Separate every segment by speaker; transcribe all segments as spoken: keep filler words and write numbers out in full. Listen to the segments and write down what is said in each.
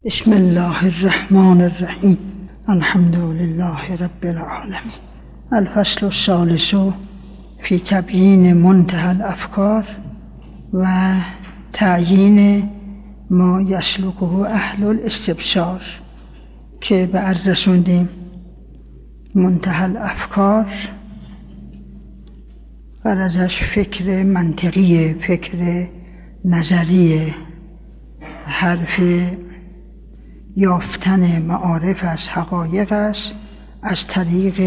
Speaker 1: بسم الله الرحمن الرحیم. الحمد لله رب العالمین. الفصل الثالث فی تبیین منتهى الافکار و تعیین ما یسلکه اهل الاستبصار، که به عرض رسوندیم منتهى الافکار غرضش فکر منطقی، فکر نظری، حرف یافتن معارف از حقایق است از طریق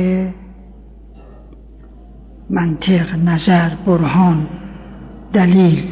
Speaker 1: منطق، نظر، برهان، دلیل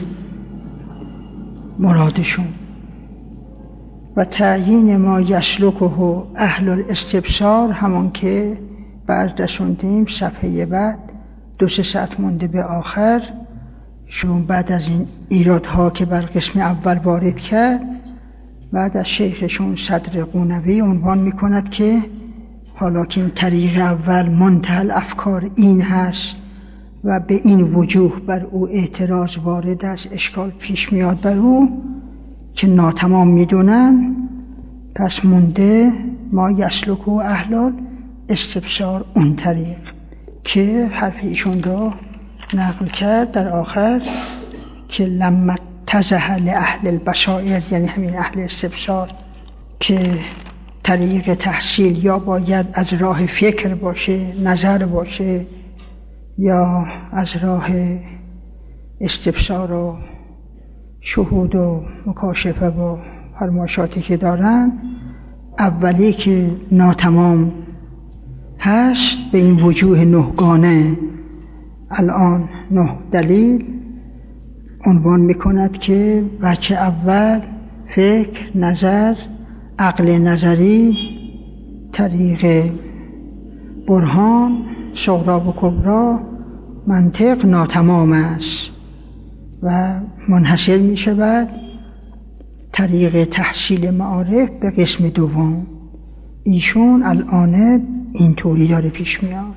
Speaker 1: مرادشون. و تعیین ما یسلکه اهل الاستبصار همون که بعد رسوندیم صفحه بعد دو سه ساعت مونده به آخر، شون بعد از این ایرادها که بر قسم اول وارد کرد، بعد از شیخشون صدر قونوی عنوان میکند که حالا که این طریق اول منتهى الافکار این هست و به این وجوه بر او اعتراض وارد است، اشکال پیش میاد بر او که ناتمام میدونن، پس مونده ما یسلکه اهل استبصار، اون طریق که حرف ایشون را نقل کرد در آخر که لما اتضح لاهل البصائر، یعنی همین اهل استبصار، که طریق تحصیل یا باید از راه فکر باشه، نظر باشه، یا از راه استبصار و شهود و مکاشفه و فرمایشاتی که دارن، اولی که ناتمام هست به این وجوه نهگانه، الان نه دلیل عنوان میکند که بچه اول فکر، نظر، عقل نظری، طریق برهان، صغرا و کبرا، منطق ناتمام است و منحصر میشود طریق تحصیل معارف به قسم دوم. ایشون الان اینطوری داره پیش میاد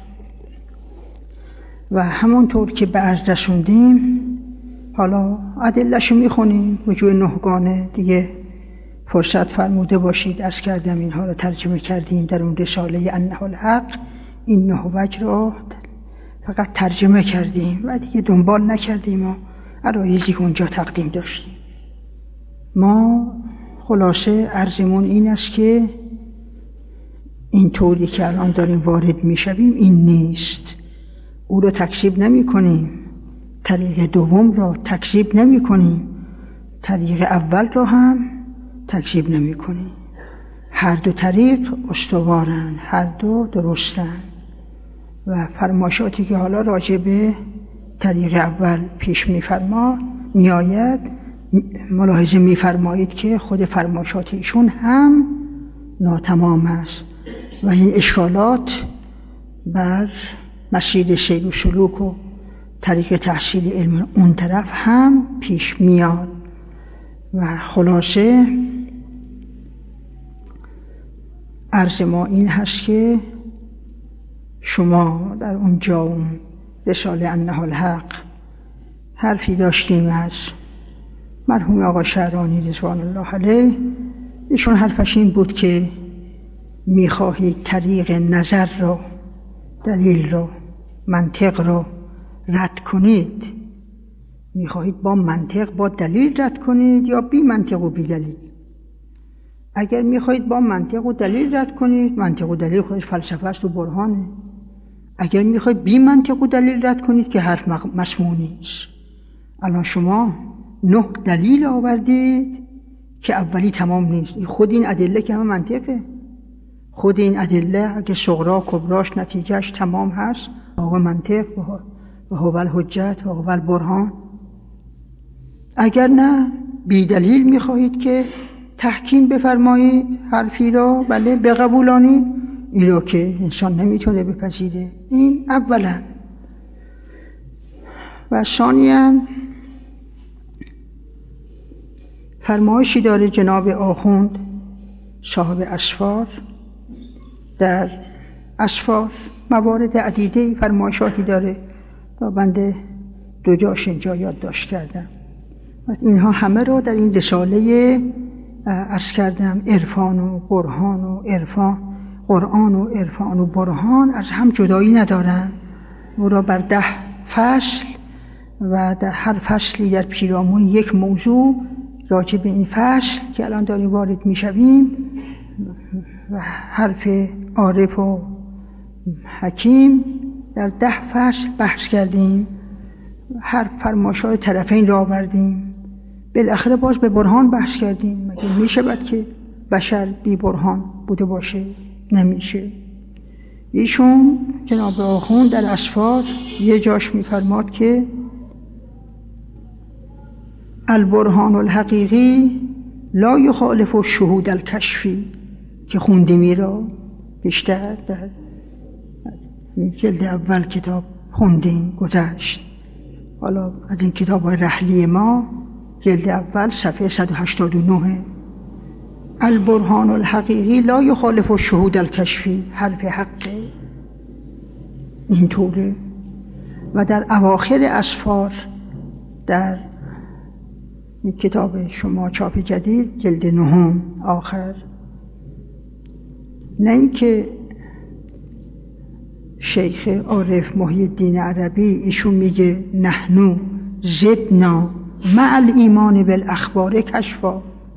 Speaker 1: و همونطور که به عرض رسوندیم، حالا ادله‌شو میخونیم وجوه نهگانه دیگه، فرصت فرموده باشید عرض کردم اینها رو ترجمه کردیم در اون رساله انه الحق، این نه وجه رو فقط ترجمه کردیم و دیگه دنبال نکردیم و عرایضی که اونجا تقدیم داشتیم. ما خلاصه عرضمون این است که این طوری که الان داریم وارد میشویم این نیست، او رو تکذیب نمی کنیم، طریق دوم را تکذیب نمی کنیم، طریق اول را هم تکذیب نمی کنیم. هر دو طریق استوارن، هر دو درستن و فرمایشاتی که حالا راجع به طریق اول پیش می فرما می آید، ملاحظه می فرمایید که خود فرمایشات ایشون هم ناتمام است و این اشکالات بر مسیر سیر و سلوک و طریق تحصیل علم اون طرف هم پیش میاد. و خلاصه عرض ما این هست که شما در اونجا اون رساله انه الحق حرفی داشتیم از مرحوم آقا شعرانی رضوان الله علیه، ایشون حرفش این بود که میخواهید طریق نظر رو، دلیل رو، منطق رو رد کنید، میخواهید با منطق با دلیل رد کنید یا بی منطق و بی دلیل؟ اگر میخواهید با منطق و دلیل رد کنید، منطق و دلیل خودش فلسفه است و برهانه. اگر میخواهید بی منطق و دلیل رد کنید که حرف مسموعی است. الان شما نه دلیل آوردید که اولی تمام نیست. خود این ادله که همه منطقه، خود این ادله اگه صغرا کبراش نتیجهش تمام هست، هو منطق و هو الحجت و هو البرهان. اگر نه بی دلیل میخواهید که تحکیم بفرمایید حرفی را، بله بقبولانید، این رو که انسان نمیتونه بپذیره. این اولا. و ثانیاً فرمایشی داره جناب آخوند صاحب اسفار، در اسفار موارد عدیده فرمایشاتی داره تا بنده دو جاش اینجا یادداشت کردم. اینها همه رو در این رساله عرض کردم عرفان و برهان و عرفان، قرآن و عرفان و برهان از هم جدایی ندارن. او را بر ده فصل و در هر فصلی در پیرامون یک موضوع راجع به این فصل که الان داریم وارد میشویم و حرف عارف و حکیم در ده فصل بحث کردیم، هر فرمایش‌های طرفین را آوردیم، بالاخره باز به برهان بحث کردیم. مگه میشه که بشر بی برهان بوده باشه؟ نمیشه. ایشون جناب آخوند در اسفار یه جاش میفرماد که البرهان الحقیقی لا یخالف الشهود الکشفی، که خوندیمی را بیشتر در جلد اول کتاب خوندیم گذشت. حالا از این کتاب های رحلی ما جلد اول صفحه صد و هشتاد و نه، البرهان الحقیقی لا یخالف الشهود الکشفی، حرف حقه اینطوره. و در اواخر اسفار در این کتاب شما چاپ جدید جلد نهم آخر، نه اینکه شیخ عارف محی الدین عربی ایشون میگه نحنو زدنا مع الایمان بالاخبار کشفا،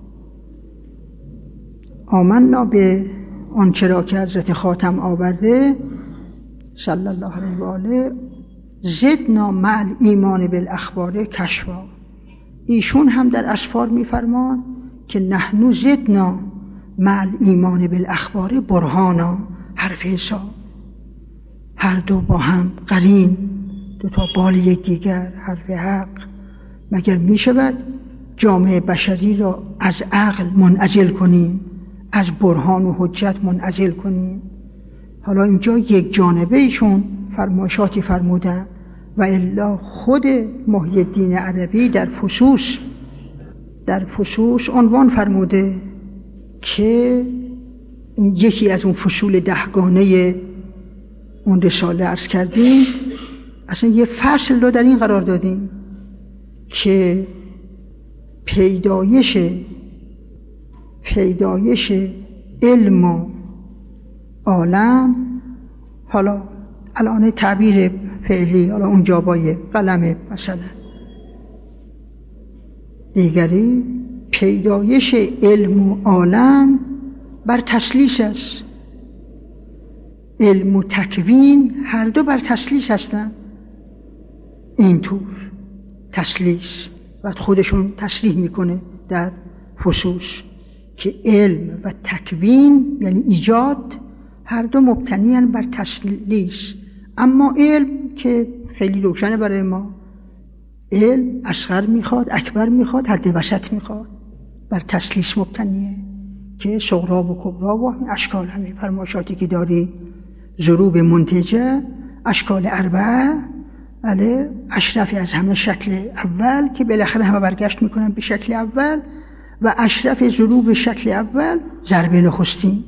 Speaker 1: آمنا به آنچه را که حضرت خاتم آورده صلی الله علیه و آله، زدنا مع الایمان بالاخبار کشفا. ایشون هم در اسفار میفرمان که نحنو زدنا مع الایمان بالاخبار برهانا، حرف حساب، هر دو با هم قرین، دو تا بال یک دیگر، حرف حق. مگر می شود جامعه بشری را از عقل منعزل کنیم، از برهان و حجت منعزل کنیم؟ حالا اینجا یک جانبه ایشون فرمایشاتی فرمودن و الا خود محی الدین عربی در فصوص در فصوص عنوان فرموده که یکی از اون فصول دهگانه اون رساله عرض کردیم، اصلا یه فصل رو در این قرار دادیم که پیدایش پیدایش علم و عالم، حالا الان تعبیر فعلی، حالا اونجا با یه قلم مثلا دیگری، پیدایش علم و عالم بر تسلیس است. علم و تکوین هر دو بر تسلیس هستن. اینطور تسلیس و خودشون تصریح میکنه در فصوص که علم و تکوین یعنی ایجاد هر دو مبتنی‌اند بر تسلیس. اما علم که خیلی روشنه برای ما، علم اصغر میخواد، اکبر میخواد، حد وسط میخواد، بر تسلیس مبتنیه که صغرا و کبرا و اشکال همین فرمایشاتی که داری، ضروب منتجه، اشکال اربعه، بله، اشرفی از همه شکل اول که بالاخره همه برگشت میکنن به شکل اول، و اشرف ضروب شکل اول ضرب نخستین.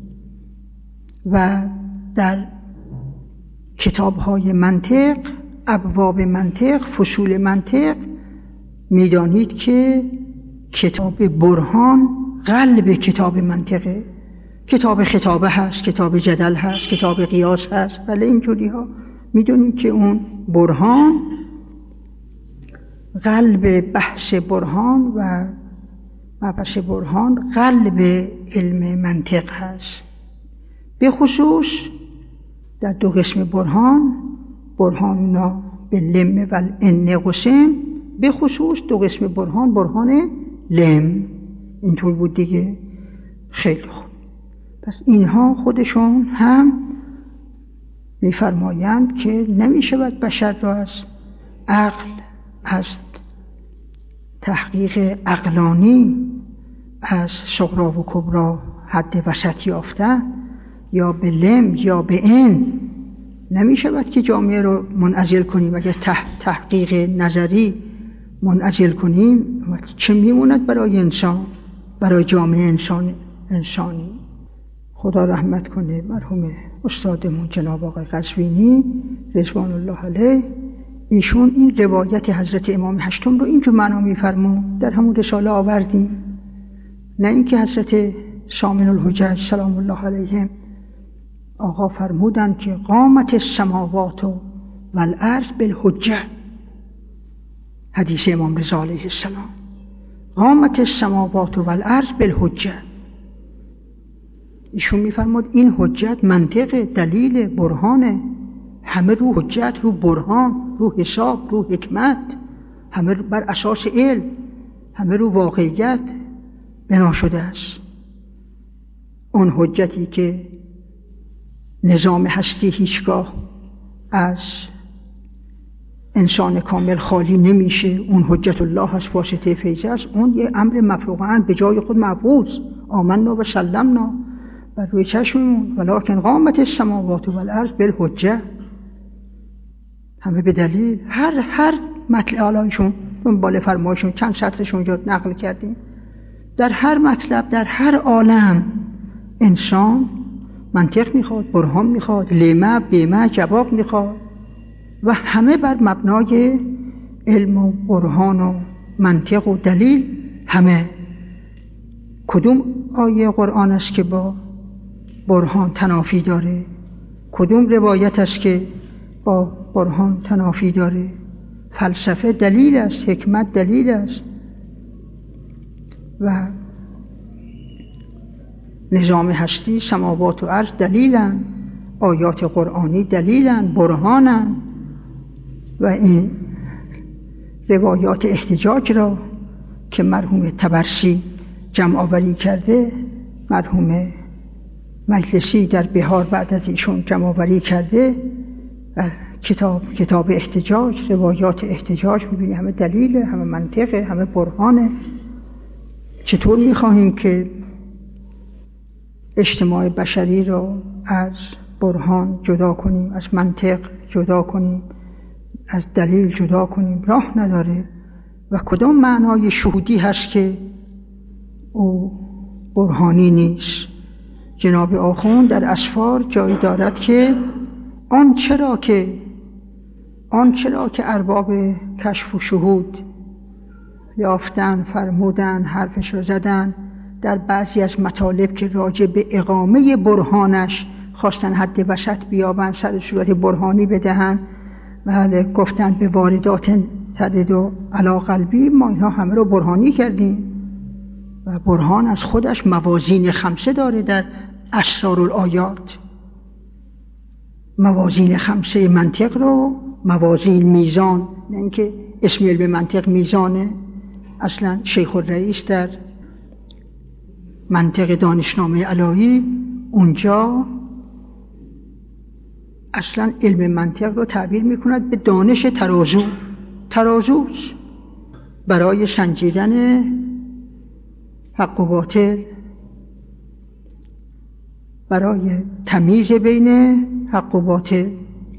Speaker 1: و در کتاب‌های منطق، ابواب منطق، فصول منطق، میدانید که کتاب برهان قلب کتاب منطقه. کتاب خطابه هست، کتاب جدل هست، کتاب قیاس هست، ولی اینجوری ها میدونیم که اون برهان قلب بحث برهان و مبحث برهان قلب علم منطق هست. به خصوص در دو قسم برهان، برهاننا به لم و الان قسم، به خصوص دو قسم برهان، برهان لم، اینطور بود دیگه. خیلی خوب، پس اینها خودشون هم میفرمایند که نمیشود بشر را از عقل، از تحقیق عقلانی، از صغرا و کبرا حد وسط یافتن، یا به لم یا به ان، نمیشود که جامعه رو منعزل کنیم. اگر تح تحقیق نظری منعزل کنیم چه میموند برای انسان، برای جامعه انسان انسانی؟ خدا رحمت کنه مرحوم استادمون جناب آقای قزوینی رضوان الله علیه. ایشون این روایت حضرت امام هشتم رو اینجور معنا می‌فرمون، در همون رساله آوردیم. نه اینکه حضرت سامن الحجج سلام الله علیهم آقا فرمودن که قامت السماوات و الارض بالحجه، حدیث امام رضا علیه السلام، قامت السماوات و الارض بالحجه. ایشون میفرمود این حجت منطق، دلیل، برهانه، همه رو حجت، رو برهان، رو حساب، رو حکمت، همه بر اساس علم، همه رو واقعیت بنا شده است. اون حجتی که نظام هستی هیچگاه از انسان کامل خالی نمیشه، اون حجت الله هست، واسطه فیض است، اون یه امر مفروغاً به جای خود محفوظ، آمنا و سلمنا بر روی چشممون، ولکن قامت السماوات و الارض بالحجه، همه به دلیل. هر هر مطلب علایشون دنبال فرمایشون چند سطرشون اونجا نقل کردیم، در هر مطلب در هر عالم انسان منطق میخواد، برهان میخواد، لیمه بیمه جواب میخواد و همه بر مبنای علم و برهان و منطق و دلیل. همه کدوم آیه قرآن است که با برهان تنافی داره؟ کدوم روایت است که با برهان تنافی داره؟ فلسفه دلیل است، حکمت دلیل است و نظام هستی، سماوات و ارض دلیلن، آیات قرآنی دلیلن، برهانن. و این روایات احتجاج را که مرحوم طبرسی جمع آوری کرده، مرحوم مجلسی در بهار بعد از ایشون جمع آوری کرده، و کتاب کتاب احتجاج، روایات احتجاج، می‌بینی همه دلیل، همه منطقه، همه برهانه. چطور می‌خواهیم که اجتماع بشری را از برهان جدا کنیم، از منطق جدا کنیم، از دلیل جدا کنیم؟ راه نداره. و کدام معنای شهودی هست که او برهانی نیست؟ جناب آخوند در اسفار جایی دارد که آن چرا که آن چرا که ارباب کشف و شهود یافتن، فرمودن، حرفش رو زدن، در بعضی از مطالب که راجع به اقامه برهانش خواستن حد وسط بیابن، سر صورت برهانی بدهن، بله گفتن به واردات ترد و علا قلبی، ما اینها همه رو برهانی کردیم. و برهان از خودش موازین خمسه داره در اسرارالآیات، موازین خمسه منطق رو، موازین میزان، نه اینکه اسم علم منطق میزانه. اصلا شیخ الرئیس در منطق دانشنامه علایی اونجا اصلا علم منطق رو تعبیر میکند به دانش ترازو. ترازوست برای سنجیدن حق و باطل، برای تمیز بین حق و باطل.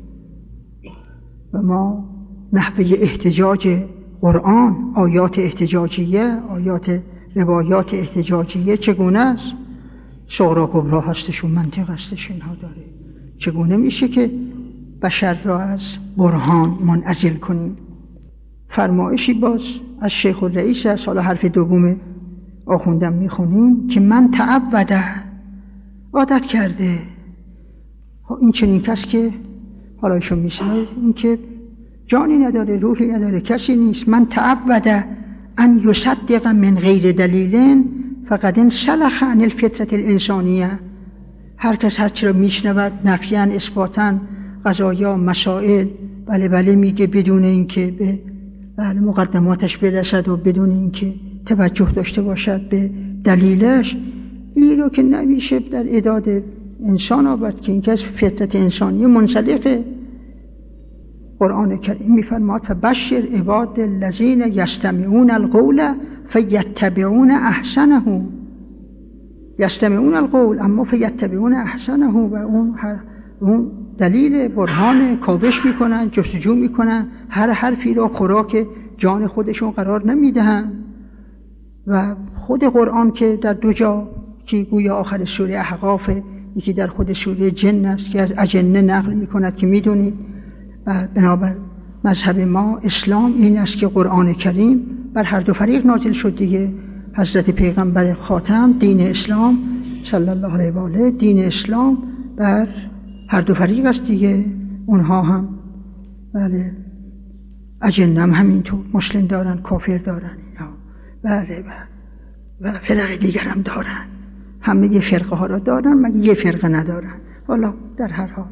Speaker 1: و ما نحوه احتجاج قرآن، آیات احتجاجیه، آیات روایات احتجاجیه چگونه است؟ صغرا کبرا هستش و منطق هستش، اینها داره. چگونه میشه که بشر را از برهان منعزل کنیم؟ فرمایشی باز از شیخ الرئیس است، حالا حرف دوم آخوندم میخونیم که من تعوده، عادت کرده. این چنین کس که حالا ایشون میشنه، این که جانی نداره، روحی نداره، کسی نیست. من تعوده ان یصدق من غیر دلیل فقد انسلخ عن الفطرة الانسانیه. هر کس هر چی را میشنود نفیاً اثباتاً، قضایا مسائل بله بله میگه بدون اینکه به بله مقدماتش برسد و بدون اینکه توجه داشته باشد به دلیلش، این رو که نمیشه در اعداد انسان آورد که این که از فطرت انسانی منسلخه. قرآن کریم میفرماد فبشر عباد الذین یستمعون القول فیتبعون احسنه. یستمعون القول اما فیتبعون احسنه، و اون هر اون دلیل برهان کاوش میکنن، جستجو میکنن، هر حرفی را خوراک جان خودشون قرار نمیدهن. و خود قرآن که در دو جا که گویا آخر سوره احقاف، یکی در خود سوره جن است که از اجنه نقل میکند که میدونید. و بنابر مذهب ما اسلام این است که قرآن کریم بر هر دو فریق نازل شد دیگه. حضرت پیغمبر خاتم، دین اسلام صلی الله علیه و آله، دین اسلام بر هر دو فریق است دیگه. اونها هم بله اجنه هم همینطور مسلم دارن، کافر دارن اینا، بله و فرق دیگر هم دارن. همه یه فرقه ها را دارن، مگه یه فرقه ندارن. حالا در هر حال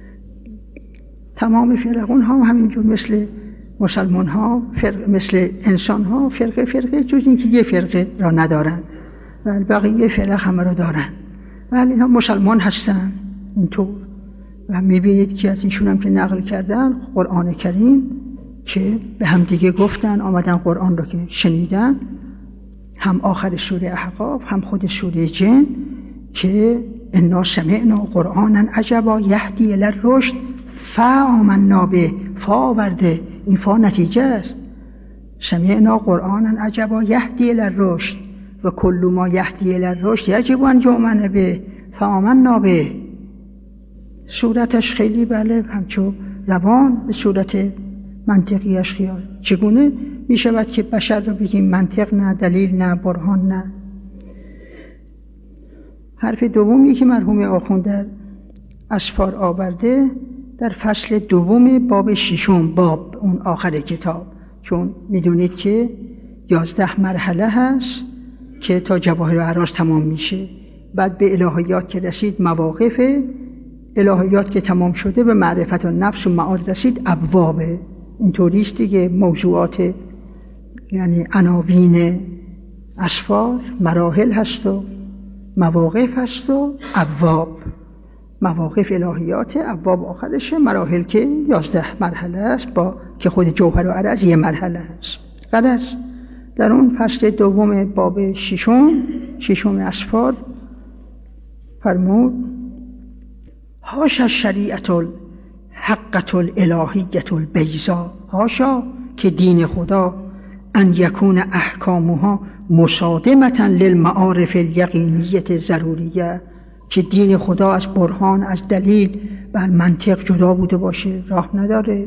Speaker 1: تمام فرق اونها هم همینجور مثل مسلمان ها، فرق مثل انسان ها، فرقه فرقه، جز اینکه یه فرقه را ندارن و بقیه فرق همه را دارن. ولی اینها مسلمان هستن اینطور. و میبینید که از اینشون هم که نقل کردن قرآن کریم که به هم دیگه گفتن، آمدن قرآن رو که شنیدن، هم آخر سوره احقاف هم خود سوره جن، که انا سمعنا قرآنا عجبا یهدی الی الرشد فآمنا به. فا آورده، این فا نتیجه است. سمعنا قرآنا عجبا یهدی الی الرشد و کل ما یهدی الی الرشد یجب ان یؤمن به فآمنا به. صورتش خیلی بله همچو روان، به صورت منطقیش خیال. چگونه می شود که بشر رو بگیم منطق نه، دلیل نه، برهان نه؟ حرف دومی که مرحوم آخوند در اسفار آورده در فصل دوم باب ششم، باب اون آخر کتاب، چون میدونید که یازده مرحله هست که تا جواهر اعراض تمام میشه. بعد به الهیات که رسید مواقف، الهیات که تمام شده به معرفت و نفس و معاد رسید ابوابه. اینطوریست دیگه. موضوعات یعنی عناوین اسفار مراحل هست و مواقف هست و ابواب. مواقف الهیات، ابواب آخرشه، مراحل که یازده مرحله است با که خود جوهر و عرض یه مرحله است. غرض در اون فصل دوم باب ششم ششم اسفار فرمود هاشا شریعت الحقت الالهیت البیضا. هاشا که دین خدا ان یکون احکامها مصادمتا للمعارف الیقینیت ضروریه، که دین خدا از برهان، از دلیل و منطق جدا بوده باشه، راه نداره،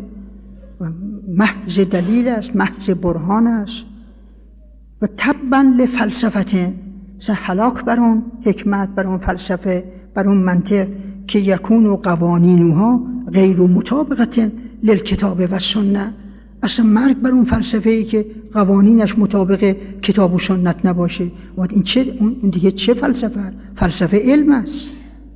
Speaker 1: محض دلیل است، محض برهان است. و تبا لفلسفه، هلاک بر اون حکمت، بر اون فلسفه، بر اون منطق که یکون و قوانینها غیر مطابقت للکتاب و سنت. اصلا مرگ بر اون فلسفه ای که قوانینش مطابق کتاب و سنت نباشه. و این چه اون دیگه چه فلسفه؟ فلسفه علم است،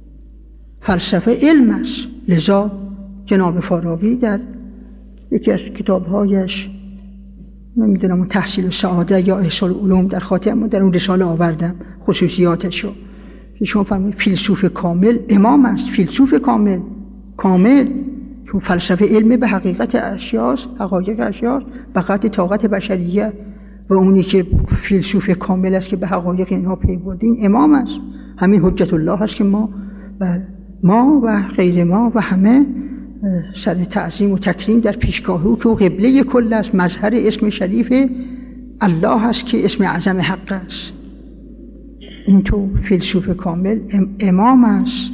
Speaker 1: فلسفه علم است. لذا جناب فارابی در یکی از کتابهایش، نمیدونم اون تحصیل سعاده یا احصال علوم در خاتمه در اون رساله آوردم خصوصیاتشو، که شما فهمید فیلسوف کامل امام است. فیلسوف کامل کامل چون فلسفه علم به حقیقت اشیاست، حقایق اشیاست، به قدر طاقت بشریه. و اونی که فیلسوف کامل است که به حقایق اینها پی برده، این امام است. همین حجت الله هست که ما و ما و غیر ما و همه سر تعظیم و تکریم در پیشگاه او که او قبله کل است، مظهر اسم شریف الله هست که اسم اعظم حق است. این تو فیلسوف کامل امام است.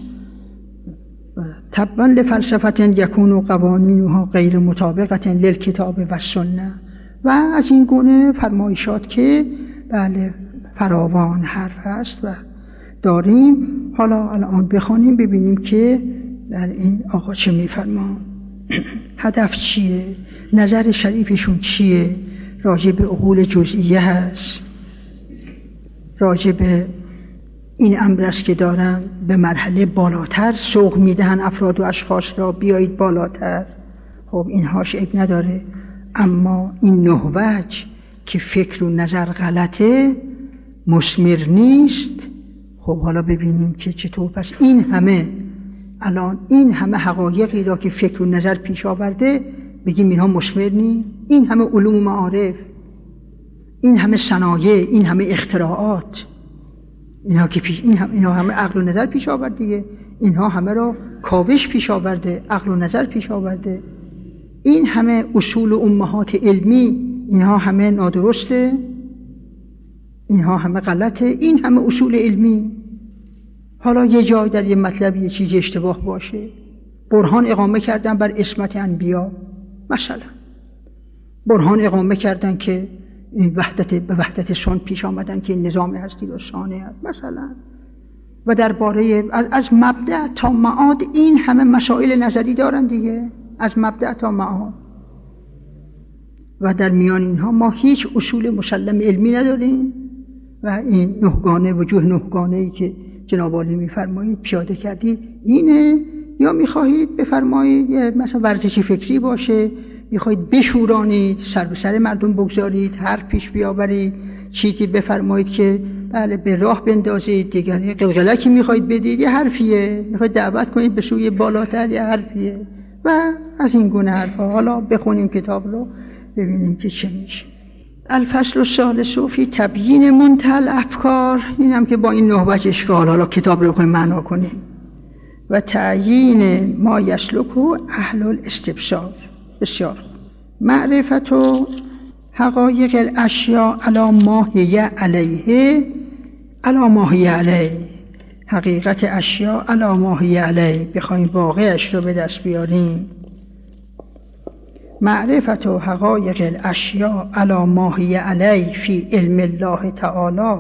Speaker 1: تبا لفلسفه یکون قوانینها غیر مطابقه للکتاب و سنت. و از این گونه فرمایشات که بله فراوان حرف هست و داریم. حالا الان بخوانیم ببینیم که در این آقا چه میفرما، هدف چیه، نظر شریفشون چیه، راجع به عقول جزئیه هست، راجع به این امر است که دارن به مرحله بالاتر سوق میدهن افراد و اشخاص را بیایید بالاتر. خب اینهاش عیب نداره، اما این نه وجه که فکر و نظر غلطه مثمر نیست. خب حالا ببینیم که چطور. پس این همه الان این همه حقایقی را که فکر و نظر پیش آورده بگیم اینها مثمر نیست؟ این همه علوم و معارف، این همه صنایع، این همه اختراعات، اینها که پیش این هم اینها همه عقل و نظر پیش آورده دیگه. اینها همه را کاوش پیش آورده، عقل و نظر پیش آورده. این همه اصول و امهات علمی اینها همه نادرسته، اینها همه غلطه. این همه اصول علمی، حالا یه جای در یه مطلب یه چیزی اشتباه باشه، برهان اقامه کردن بر عصمت انبیا، مثلا برهان اقامه کردن که این وحدت به وحدت سن پیش آمدن که این نظام هستی رو سانه مثلا. و درباره از, از مبدأ تا معاد این همه مسائل نظری دارن دیگه، از مبدأ تا معاد. و در میان اینها ما هیچ اصول مسلم علمی نداریم و این نهگانه وجوه نهگانه ای که جناب عالی میفرمایید پیاده کردید اینه، یا میخواهید بفرمایید مثلا ورزشی فکری باشه، میخواهید بشورانید، سر به سر مردم بگذارید، هر پیش بیاورید، چیزی بفرمایید که بله به راه بندازید، دیگری قلقلکی میخواهید بدید، یه حرفیه، میخواهید دعوت کنید به سوی بالاتر، یه حرفیه و از این گونه حرفا. حالا بخونیم کتاب رو ببینیم که چه میشه. الفصل الثالث فی تبیین منتهی الافکار، اینم که با این نه وجه اشکال حالا کتاب رو بخوایم معنا کنیم. و تعیین ما یسلک اهل الاستبصار. بسیار معرفت و حقایق الاشیاء علی ما هی علیه علی ما هی علیه، حقیقت اشیاء علی ما هی علیه، بخوایم واقعش رو به دست بیاریم. معرفت و حقایق الاشیاء علی ما هی علیه فی علم الله تعالی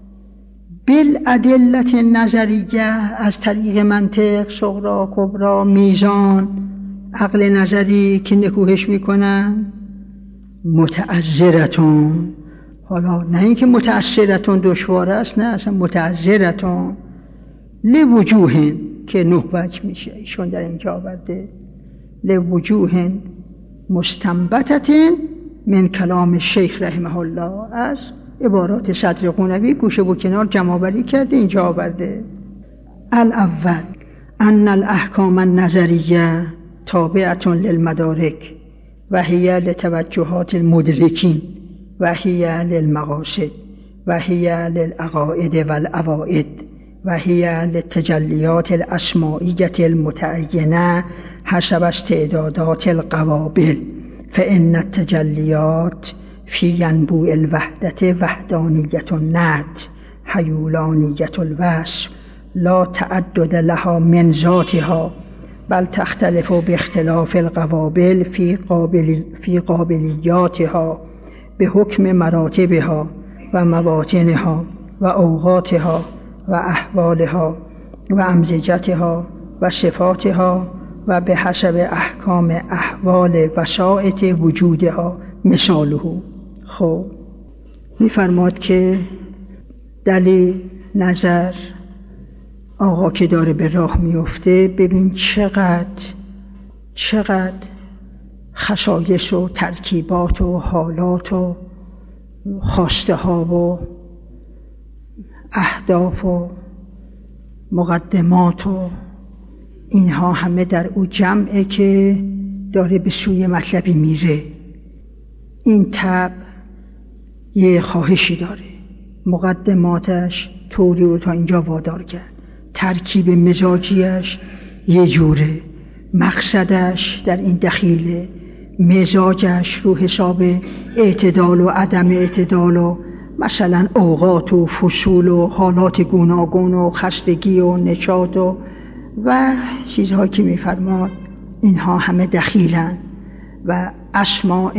Speaker 1: بالادلت نظریه، از طریق منطق، صغرا، کبرا، میزان، عقل نظری که نکوهش میکنن. متعذرتون، حالا نه اینکه متأثرتون دشوار است، نه اصلا متعذرتون لوجوهن که نه وجه میشه ایشون در اینجا آورده، لوجوهن مستنبتتن من کلام شیخ رحمه الله، از عبارات صدر قونوی گوشه و کنار جمع آوری کرده اینجا آورده. الاول ان الاحکام النظریه تابعه للمدارک و هی لتوجهات المدرکین و هی للمقاصد و هی للعقائد والعوائد و هی للتجلیات الاسمائیه المتعینه حسب استعدادات القوابل، فان التجلیات فی ینبوع الوحدت وحدانیت الند حیولانیت الوصف لا تعدد لها من ذاتها، بل تختلف باختلاف القوابل في قابل في قابلیاتها بحکم مراتبها و مواطنها و اوقاتها و احوالها و امزجتها و صفاتها و به حسب احکام احوال وسائط وجودها مثاله. خب میفرماد که دلیل نظر آقا که داره به راه میفته، ببین چقدر چقدر خصایص و ترکیبات و حالات و خواسته ها و اهداف و مقدمات و اینها همه در او جمعه که داره به سوی مطلبی میره. این طبع یه خواهشی داره، مقدماتش طوری رو تا اینجا وادار کرد، ترکیب مزاجیش یه جوره، مقصدش در این دخیله، مزاجش رو حساب اعتدال و عدم اعتدال و مثلا اوقات و فصول و حالات گوناگون و خستگی و نشاط و و چیزهایی که میفرماد، اینها همه دخیلن. و اسماء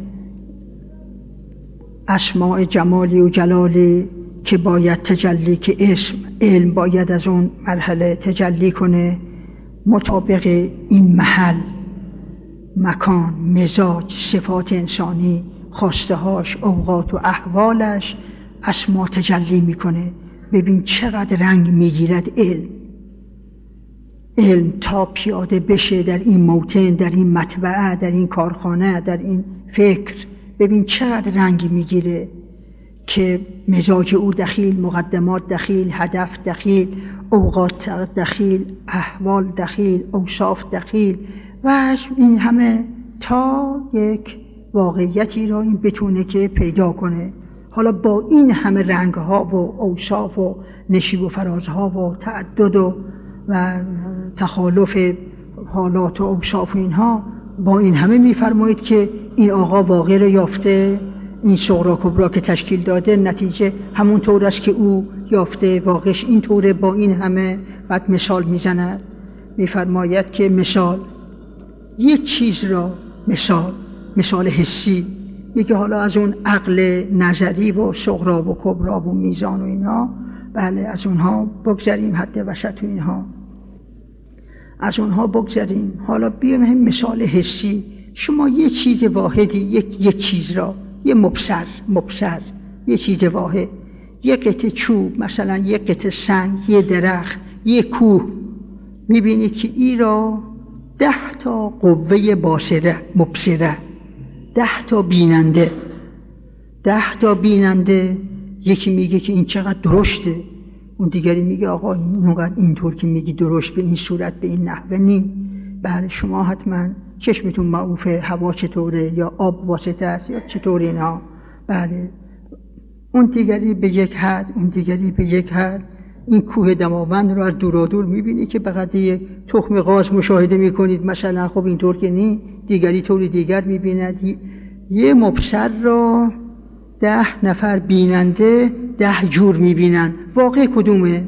Speaker 1: اسماء جمالی و جلالی که باید تجلی، که اسم علم باید از اون مرحله تجلی کنه، مطابق این محل، مکان، مزاج، صفات انسانی، خواستهاش، اوقات و احوالش اسما تجلی میکنه. ببین چقدر رنگ میگیرد علم علم تا پیاده بشه در این موطن، در این مطبعه، در این کارخانه، در این فکر. ببین چقدر رنگ میگیره که مزاج او دخیل، مقدمات دخیل، هدف دخیل، اوقات دخیل، احوال دخیل، اوصاف دخیل و این همه تا یک واقعیتی را این بتونه که پیدا کنه. حالا با این همه رنگ ها و اوصاف و نشیب و فرازها و تعدد و, و تخالف حالات و اوصاف و اینها، با این همه میفرمایید که این آقا واقع را یافته، این صغرا کبرا که تشکیل داده نتیجه همون طور است که او یافته، واقعش این طوره. با این همه بعد مثال میزند، میفرماید که مثال یک چیز را، مثال مثال حسی میگه حالا از اون عقل نظری و صغرا و کبرا و میزان و اینا، بله از اونها بگذاریم، حد وسط و اینها از اونها بگذاریم. حالا بیایم همین مثال حسی. شما یه چیز واحدی، یک یک چیز را، یه مبصر مبصر یه چیز واحد، یه قطعه چوب، مثلا یه قطعه سنگ، یه درخت، یه کوه، میبینید که این را ده تا قوه باصره مبصره، ده تا بیننده ده تا بیننده یکی میگه که این چقدر درشته، اون دیگری میگه آقا اینقدر اینطور که میگی درشت به این صورت به این نحوه نی. بله شما حتما چشمتون معروفه هوا چطوره یا آب واسطه است یا چطور اینا. بله اون دیگری به یک حد، اون دیگری به یک حد. این کوه دماوند رو از دور و دور میبینی که فقط یه تخم قاز مشاهده میکنید مثلا، خب اینطور که نی، دیگری طور دیگر میبیند. یه مبصر رو ده نفر بیننده ده جور میبینن. واقع کدومه؟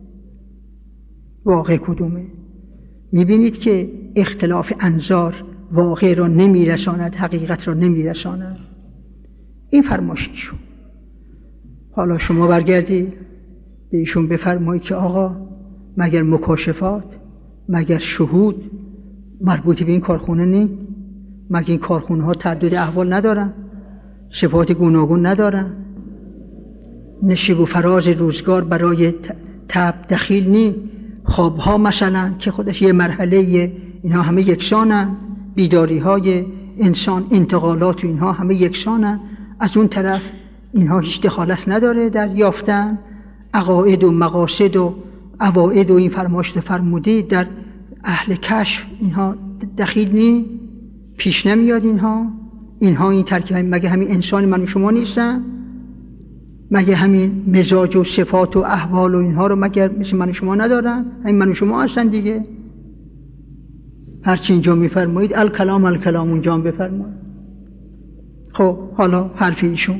Speaker 1: واقع کدومه؟ میبینید که اختلاف انظار واقع را نمیرساند، حقیقت را نمیرساند. این فرمایششون. حالا شما برگردید به ایشون بفرمایید که آقا مگر مکاشفات، مگر شهود مربوطی به این کارخونه نی؟ مگر این کارخونه ها تعدد احوال ندارن؟ صفات گوناگون ندارن؟ نشیب و فراز روزگار برای تب دخیل نی؟ خواب ها مثلا که خودش یه مرحله، اینها همه یکسانن. بیداری های انسان، انتقالات و اینها همه یکسانن. از اون طرف اینها هیچ دخالت نداره در یافتن عقاید و مقاصد و عواید و این فرماشت فرموده در اهل کشف. اینها دخیل نی؟ پیش نمیاد اینها؟ اینها این ترکیب مگه همین انسان من و شما نیستن؟ مگه همین مزاج و صفات و احوال و اینها رو مگر مثل من و شما ندارن؟ همین من و شما هستن دیگه. هرچی اینجا میفرمایید الکلام الکلام اونجا هم بفرمایید. خب حالا حرف ایشون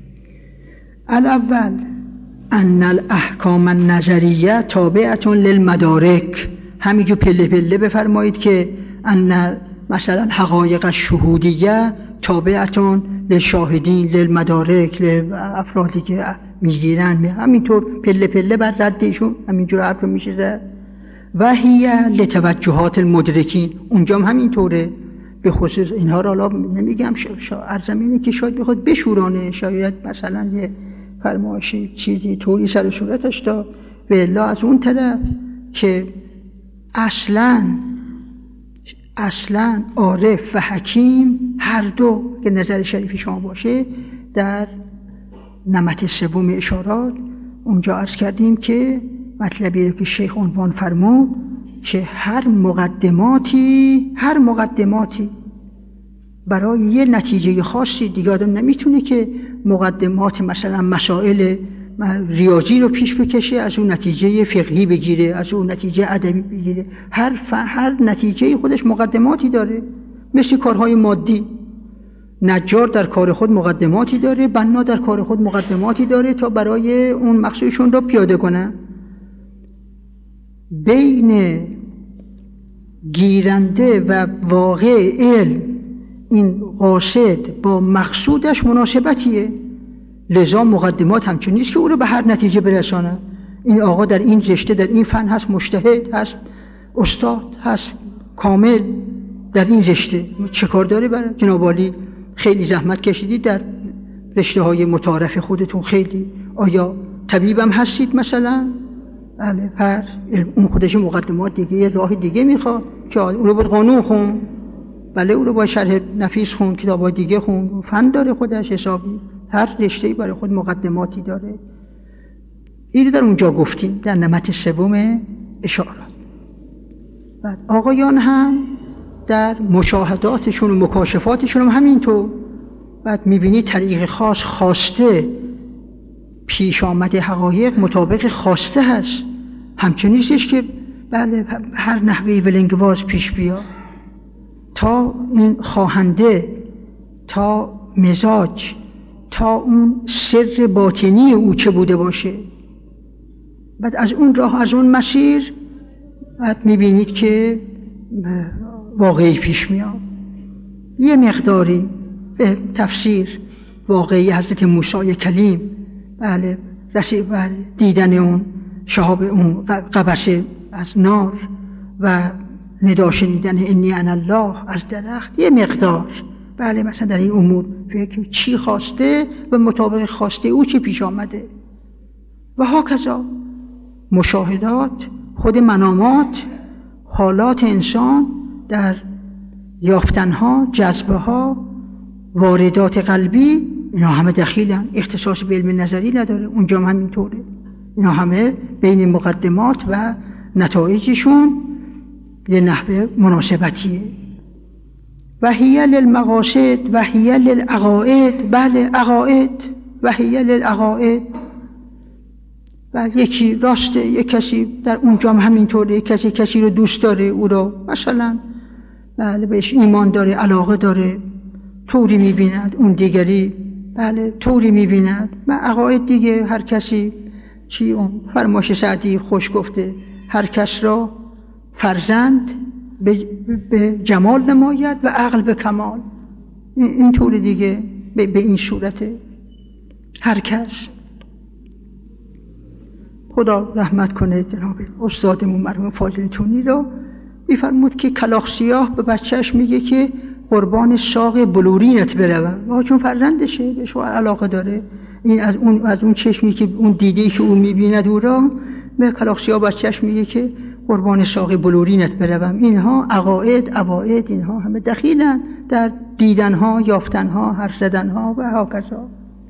Speaker 1: الاول ان الاحکام النظریه تابعه للمدارک. همینجور پله پله بفرمایید که ان مثلا حقایق الشهودیه تابعه للشاهدین للمدارک، لافرادی که میگیرن. همینطور پله پله بر رد ایشون همینجور حرف میشه زد. و هی لتوجهات المدرکین، اونجا هم همینطوره. به خصوص اینها را حالا نمیگم، عرضم اینه که شاید بخواد بشورانه، شاید مثلا یه فرمایشی چیزی طوری سر صورتش دا. و الا از اون طرف که اصلا اصلا عارف و حکیم هر دو که نظر شریف شما باشه در نمط سوم اشارات اونجا عرض کردیم که مطلبی رو که شیخ عنوان فرمود که هر مقدماتی هر مقدماتی برای یه نتیجه خاصی، دیگه آدم نمیتونه که مقدمات مثلا مسائل ریاضی رو پیش بکشه از اون نتیجه فقهی بگیره، از اون نتیجه ادبی بگیره. هر ف... هر نتیجه خودش مقدماتی داره. مثل کارهای مادی، نجار در کار خود مقدماتی داره، بنا در کار خود مقدماتی داره تا برای اون مقصودشون رو پیاده کنن. بین گیرنده و واقع علم این قاصد با مقصودش مناسبتیه. لذا مقدمات همچون نیست که او رو به هر نتیجه برسانه. این آقا در این رشته در این فن هست مجتهد، هست استاد، هست کامل در این رشته، چه کار داره برای جناب عالی؟ خیلی زحمت کشیدید در رشته های متعارف خودتون. خیلی آیا طبیبم هستید مثلا؟ بله، هر اون خودش مقدمات دیگه، یه راه دیگه میخواد که اون رو باید قانون خون، بله اون رو باید شرح نفیس خون، کتابای دیگه خون، فن داره خودش حسابی. هر رشته‌ای برای خود مقدماتی داره. این رو در اونجا گفتیم در نمط سوم اشارات. بعد آقایان هم در مشاهداتشون و مکاشفاتشون هم همینطور. بعد میبینید طریق خاص خواسته پیش آمد حقایق مطابق خواسته هست. همچنین نیستش که بله هر نحوه ولنگواز پیش بیا. تا این خواهنده، تا مزاج، تا اون سر باطنی او چه بوده باشه، بعد از اون راه، از اون مسیر بعد میبینید که واقعی پیش میاد. یه مقداری به تفسیر واقعی حضرت موسی کلیم، بله رسید بله دیدن اون شهاب اون قبسه از نار و ندا شنیدن انی انا الله از درخت یه مقدار، بله مثلا در این امور فکر چی خواسته و مطابق خواسته او چه پیش آمده و هاکذا مشاهدات، خود منامات، حالات انسان در یافتنها، جذبها، واردات قلبی، اینا همه دخیلن، اختصاص به علم نظری نداره، اونجا هم همینطوره، اینا همه بین مقدمات و نتایجشون یه نحوه مناسبتیه. و هی للمقاصد و هی للعقائد، بله عقائد و هی للعقائد، بله یکی راسته، یک کسی در اونجا هم همینطوره، یک کسی کسی رو دوست داره، او رو مثلا بله بهش ایمان داره، علاقه داره، طوری میبیند، اون دیگری بله طوری میبیند. و عقاید دیگه هر کسی چی اون فرماش سعدی خوش گفته، هر کس را فرزند به, به جمال نماید و عقل به کمال، این طور دیگه به, به این صورته. هر کس خدا رحمت کنه جناب استادمون مرحوم فاضل تونی رو، میفرمود که کلاغ سیاه به بچهش میگه که قربان ساق بلورینت بروم، و چون فرزندشه بهش علاقه داره، این از اون از اون چشمی که اون دیده‌ای که اون میبیند او را، به کلاغ سیاه بچهش میگه که قربان ساق بلورینت بروم. اینها عقاید، عواید، اینها همه دخیلن در دیدنها، یافتنها، حرف زدنها و هاکذا.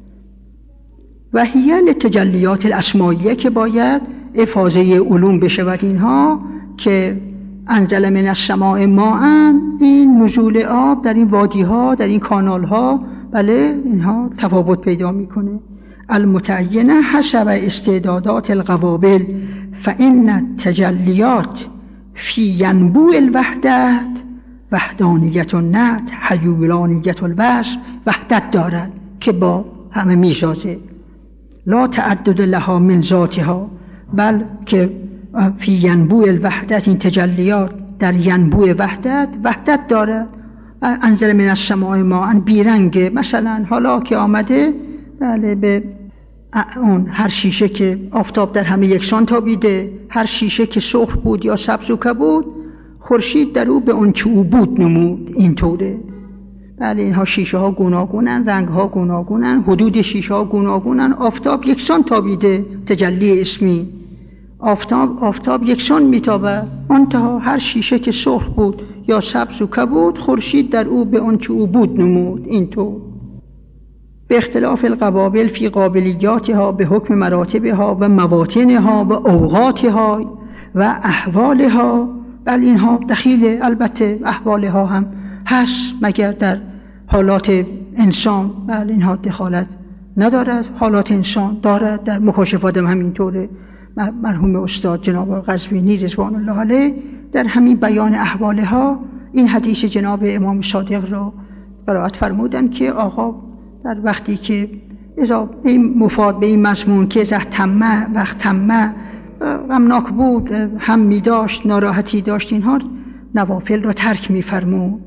Speaker 1: و هی لتجلیات الاسمائیه که باید افاضه علوم بشود، اینها که انزل من السماء ماء، این نزول آب در این وادی ها، در این کانال ها، بله اینها تفاوت پیدا میکنه. المتعینه حسب استعدادات القوابل، فإن تجلیات فی ینبوع الوحدت وحدانیت النعت حیولانیت الوصف، وحدت دارد که با همه میسازه، لا تعدد لها من ذاتها، بل که فی ینبوع الوحدت، این تجلیات در ینبوع وحدت وحدت دارد. انزل من السماء ماء بیرنگه، مثلا حالا که آمده بله به اون هر شیشه که آفتاب در همه یکسان تابیده، هر شیشه که سرخ بود یا سبز و کبود، خورشید در او به اون چه او بود نمود، اینطوره. بله اینها شیشه ها گوناگونن، رنگ ها گوناگونن، حدود شیشه ها گوناگونن، آفتاب یکسان تابیده، تجلی اسمی آفتاب آفتاب یکسان میتابه، منتها هر شیشه که سرخ بود یا سبز و کبود، خورشید در او به اون چه او بود نمود، اینطور. به اختلاف القوابل فی قابلیاتها به حکم مراتبها و مواطنها و اوقاتها و احوالها، بل اینها دخیل، البته احوالها هم هست، مگر در حالات انسان بل اینها دخالت ندارد، حالات انسان دارد، در مکاشفات هم همینطوره. مرحوم استاد جناب قزوینی رضوان الله علیه در همین بیان احوالها این حدیث جناب امام صادق را قرائت فرمودند که آقا در وقتی که اذا این مفاد به این مضمون که اذا تمه وقت تمه غمناک بود، هم می داشت، ناراحتی داشت، اینها نوافل را ترک می فرمود.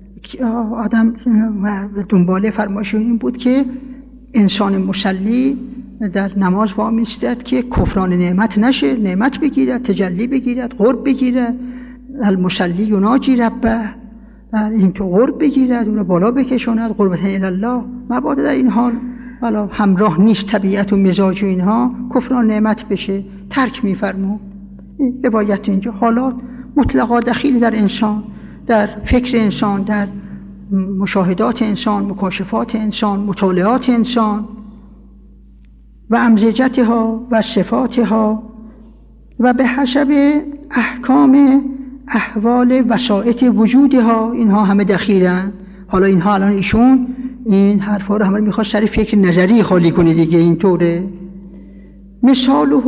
Speaker 1: آدم و دنباله فرمایشون این بود که انسان مسلی در نماز وامی ایستد که کفران نعمت نشه، نعمت بگیرد، تجلی بگیرد، قرب بگیرد. المسلی یناجی ربه، این تو قرب بگیرد، اون رو بالا بکشاند، قربت الله. مبادا در این حال والا همراه نیست طبیعت و مزاج و اینها، کفران نعمت بشه، ترک می‌فرمود. این روایت اینجا حالات مطلقا دخیل در انسان، در فکر انسان، در مشاهدات انسان، مکاشفات انسان، مطالعات انسان و امزجتها و صفاتها و به حسب احکام احوال وسائط وجودها، اینها همه دخیلن. حالا اینها الان ایشون این حرفا رو همه میخواد سر فکر نظری خالی کنه دیگه، اینطوره. مثاله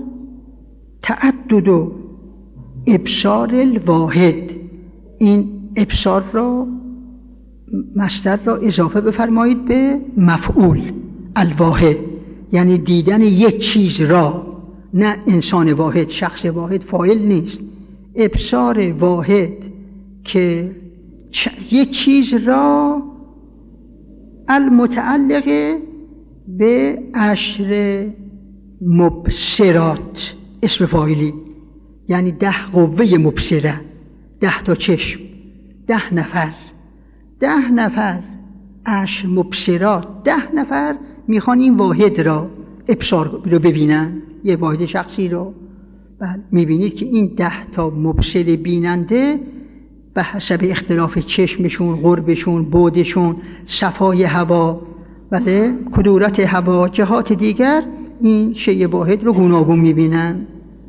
Speaker 1: تعدد و ابصار الواحد، این ابصار را مصدر را اضافه بفرمایید به مفعول الواحد، یعنی دیدن یک چیز را، نه انسان واحد، شخص واحد فاعل نیست. ابصار واحد که یک چیز را المتعلق به عشر مبصرات، اسم فاعلی، یعنی ده قوه مبصره، ده تا چشم، ده نفر ده نفر عشر مبصرات، ده نفر میخوان این واحد را ابصار رو ببینن، یه واحد شخصی رو. بله میبینید که این ده تا مبصر بیننده به حسب اختلاف چشمشون، قربشون، بعدشون، صفای هوا، بله کدورت هوا، جهات دیگر، این شیء واحد رو گوناگون میبینن.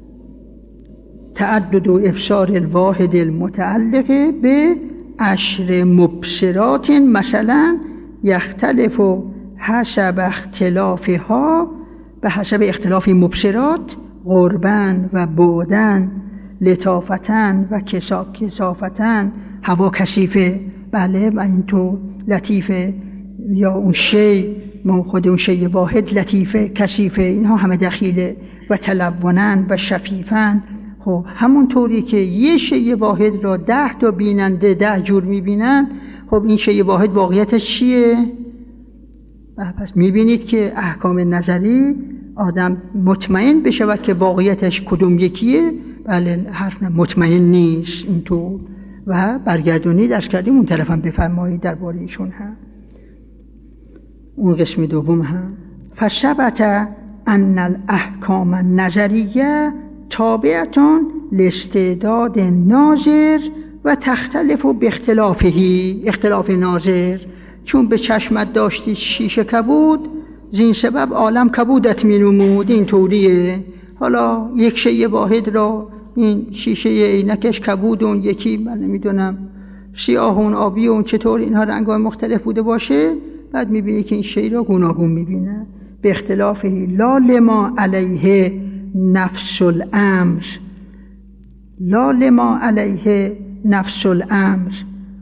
Speaker 1: تعدد و ابصار الواحد المتعلق به عشر مبصرات مثلا یختلف حسب اختلافها، به حسب اختلاف مبصرات، قربن و بعدن، لطافتن و کثافتن، هوا کثیفه، بله، و اینطور لطیفه، یا اون شی، خود اون شی واحد لطیفه کثیفه، اینها همه دخیله، و تلونن و شفیفن. خب همون طوری که یه شی واحد را ده تا بیننده ده جور میبینن، خب این شی واحد واقعیتش چیه؟ پس میبینید که احکام نظری آدم مطمئن بشه که واقعیتش کدوم یکیه. بله حرف مطمئن نیست اینطور. و برگردونی درس کردیم اون طرف هم بفرمایید درباره ایشون هم اون قسم دوم هم. فثبت ان الاحکام النظریه تابعتون لاستعداد ناظر و تختلف باختلافه، اختلاف ناظر، چون به چشمت داشتی شیشه کبود، زین سبب عالم کبودت می نمود، این طوریه. حالا یک شیء واحد را، این شیشه عینکش کبود، اون یکی من نمیدونم سیاه، اون آبی، اون چطور اینها رنگ‌های مختلف بوده باشه، بعد میبینی که این شیء را گوناگون میبینه. به اختلافه لا لما علیه نفس الامر، لا لما علیه نفس الامر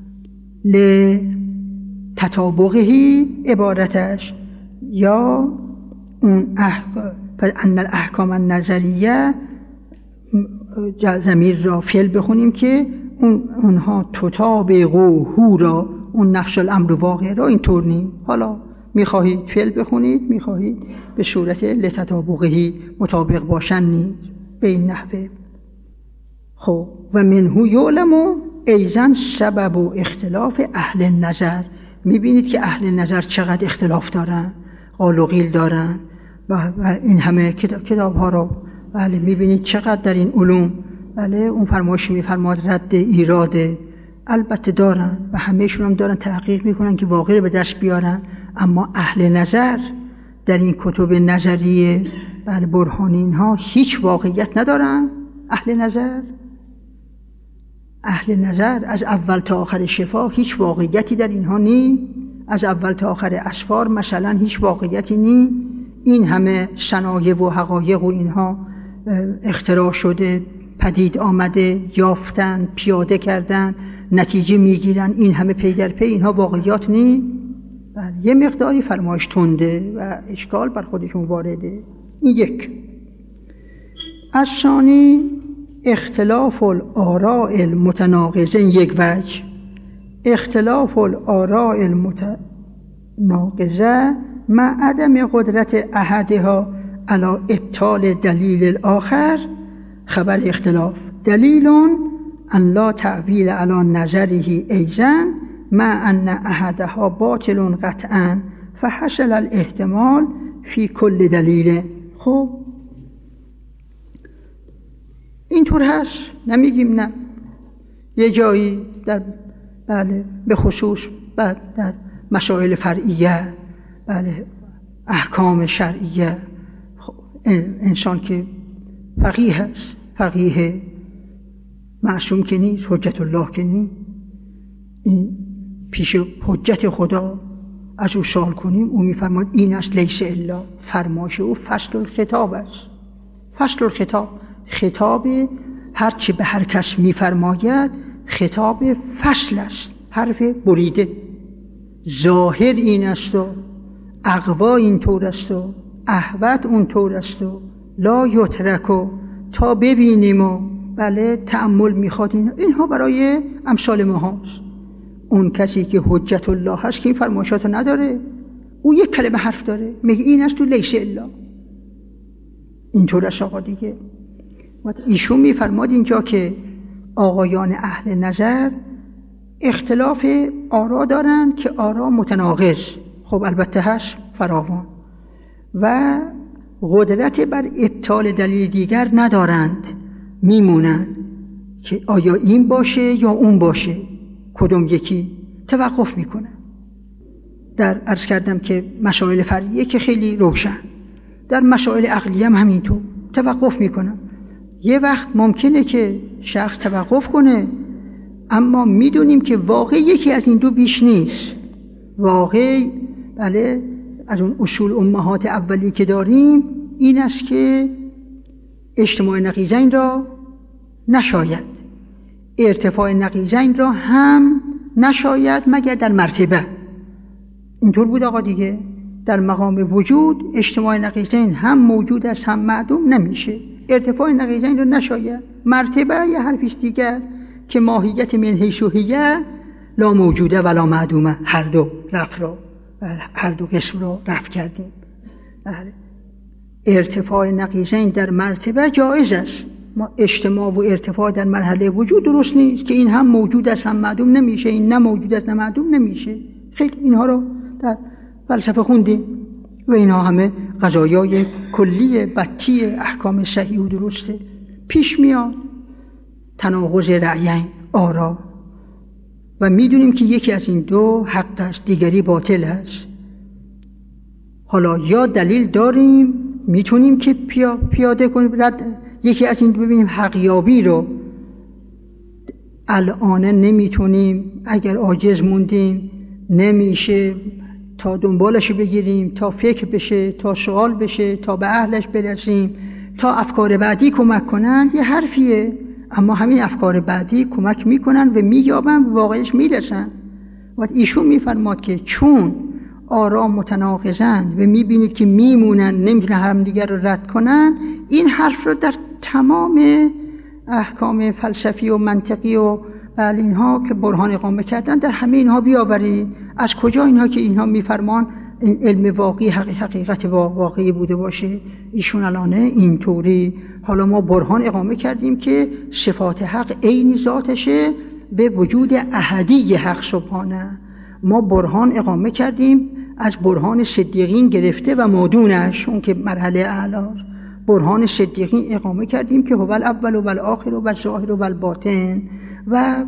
Speaker 1: لتطابقه عبارتش، یا اون احکام ان الاحکام النظریه ضمیر را فعل بخونیم که اون اونها تطابقه هو را، اون نفس الامر واقع را اینطور نیم. حالا میخواهید فعل بخونید، میخواهید به صورت لتطابقه مطابق باشن نیز به این نحوه. خب و منهو یعلم ایضا سبب و اختلاف اهل نظر. میبینید که اهل نظر چقدر اختلاف دارن، قال و قیل دارن، و این همه کتاب, کتاب ها رو بله میبینید چقدر در این علوم، بله اون فرمایش میفرماد رد ایراده، البته دارن و همهشون هم دارن تحقیق میکنن که واقعی رو به دست بیارن. اما اهل نظر در این کتب نظریه بله برهانی اینها هیچ واقعیت ندارن. اهل نظر اهل نظر از اول تا آخر شفا هیچ واقعیتی در اینها نی، از اول تا آخر اسفار مثلا هیچ واقعیتی نی. این همه صنایع و حقایق و اینها اختراع شده، پدید آمده، یافتن، پیاده کردن، نتیجه میگیرن، این همه پی در پی، اینها واقعیات نی. بله یه مقداری فرمایش تنده و اشکال بر خودشون وارده. این یک. از ثانی اختلاف الاراء المتناقضه، یک وجه. اختلاف الاراء المتناقضه مع عدم قدرت احدها علی ابطال دلیل الاخر. خبر اختلاف دلیل ان لا تعویل علی نظره ایضا مع ان احدها باطل قطعا فحصل الاحتمال فی کل دلیل. خب اینطور هست، نمیگیم نه. یه جایی در بله به خصوص بعد در مسائل فرعیه، بله احکام شرعیه، انسان که فقیه هست، فقیه معصوم که نیست، حجت الله که نیست، این پیش حجت خدا از او سوال کنیم، او میفرماید این است لیس الا، فرمایش او فصل الخطاب است. فصل الخطاب، خطاب هرچی به هر کس میفرماید خطاب فصل است، حرف بریده. ظاهر این است و اقوا این طور است و احوت اون طور است و لا یترکو، تا ببینیم و بله تأمل میخواد. این اینها برای امثال ما هاست. اون کسی که حجت الله هست که این فرمایشاتو نداره، او یک کلمه حرف داره، میگه این است و لیس الا. اینطور است آقا دیگه. ایشون میفرماد اینجا که آقایان اهل نظر اختلاف آرا دارن که آرا متناقض، خب البته هست فراوان، و قدرت بر ابطال دلیل دیگر ندارند، میمونن که آیا این باشه یا اون باشه، کدوم یکی، توقف میکنن. در عرض کردم که مسائل فرعیه که خیلی روشن، در مسائل عقلی هم همینطور توقف میکنن. یه وقت ممکنه که شخص توقف کنه، اما میدونیم که واقع یکی از این دو بیش نیست. واقع بله از اون اصول امهات اولی که داریم این است که اجتماع نقیضین را نشاید، ارتفاع نقیضین را هم نشاید مگر در مرتبه. اینطور بود آقا دیگه. در مقام وجود اجتماع نقیضین هم موجود است هم معدوم نمیشه، ارتفاع نقیضین را نشاید. مرتبه یه حرفیش دیگر که ماهیت من حیث هی لا موجوده ولا معدومه، هر دو رفع را هر دو قسم را رفع کردیم. ارتفاع نقیضین در مرتبه جایز است، ما اجتماع و ارتفاع در مرحله وجود درست نیست که این هم موجود است هم معدوم نمیشه، این نه موجود است نه معدوم نمیشه. خیلی اینها رو در فلسفه خوندیم و اینها همه قضایای کلی بطی احکام صحیح و درسته. پیش میاد تناقض رأیین آرا و میدونیم که یکی از این دو حق است دیگری باطل است. حالا یا دلیل داریم میتونیم که پیا پیاده کنیم رد یکی از این دو، ببینیم حقیابی رو الان نمیتونیم، اگر عاجز موندیم نمیشه تا دنبالش بگیریم، تا فکر بشه، تا سوال بشه، تا به اهلش برسیم، تا افکار بعدی کمک کنن. یه حرفیه، اما همین افکار بعدی کمک میکنن و مییابن و واقعش میرسن. و ایشون میفرماد که چون آرا متناقضند و میبینید که میمونن، نمیتونن هم دیگر رو رد کنن، این حرف رو در تمام احکام فلسفی و منطقی و بله اینها که برهان اقامه کردن در همه اینها بیاورید. از کجا اینها که اینها میفرمان این علم واقعی حقیقت واقعی بوده باشه؟ ایشون الانه اینطوری. حالا ما برهان اقامه کردیم که صفات حق عین ذاتشه به وجود احدی حق سبحانه. ما برهان اقامه کردیم از برهان صدیقین گرفته و مادونش، اون که مرحله اعلاست. برهان صدیقین اقامه کردیم که هو الاول و الاخر و الظاهر و الباطن، و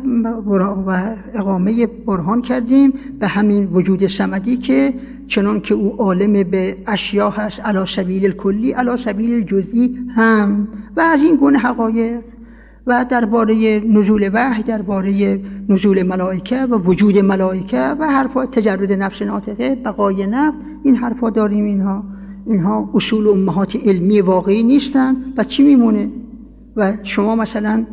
Speaker 1: و اقامه برهان کردیم به همین وجود صمدی که چنان که او عالم به اشیا هست علی سبیل الکلی علی سبیل الجزئی هم، و از این گونه حقایق. و درباره نزول وحی، درباره نزول ملائکه و وجود ملائکه و حرفا تجرد نفس ناطقه، بقای نفس، این حرفا داریم. اینها اینها اصول امهات علمی واقعی نیستن و چی میمونه؟ و شما مثلا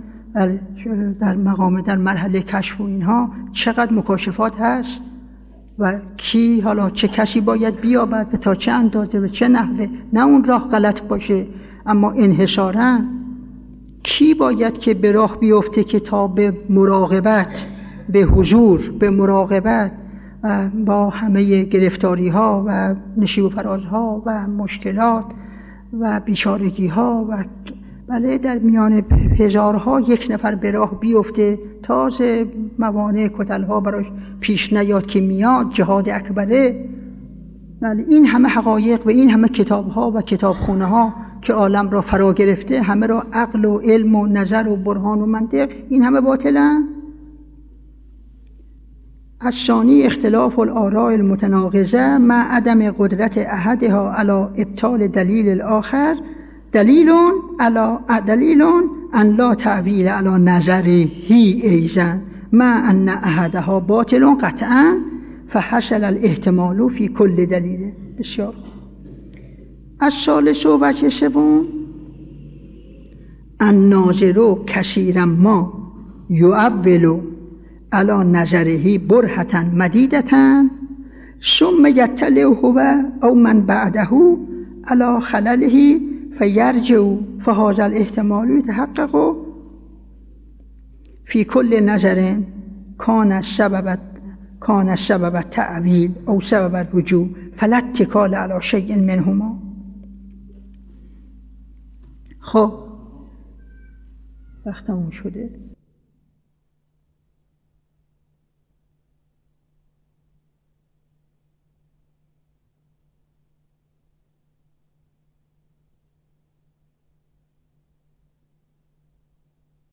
Speaker 1: در مقام در مرحله کشف و اینها چقدر مکاشفات هست و کی حالا چه کسی باید بیابد به تا چه اندازه و چه نحوه، نه اون راه غلط باشه، اما انحصاراً کی باید که به راه بیفته که تا به مراقبت، به حضور، به مراقبت با همه گرفتاری ها و نشیب و فراز ها و مشکلات و بیچارگی ها و بله در میان هزارها یک نفر به راه بیفته، تازه موانع کتل ها براش پیش نیاد که میاد جهاد اکبره. بله این همه حقایق و این همه کتاب ها و کتابخونه ها که عالم را فرا گرفته، همه را عقل و علم و نظر و برهان و منطق، این همه باطلن. الثانی اختلاف الآراء المتناقضه مع عدم قدرت احدها على ابطال دلیل الاخر دلیل علی دلیل ان لا تعویل علی نظره ایضا مع ان احدها باطل قطعا فحصل الاحتمال فی کل دلیل. بسیار. الثالث وجه سوم الناظر کثیرا ما یؤول علی نظره برهة مدیدة ثم یطلع هو او من بعده علی خلله فیرجع فهذا الاحتمال یتحقق فی کل نظر کان سبب کان سبب تعویل او سبب رجوع فلا اتکال علی شیء منهما. خب وقتمون شده.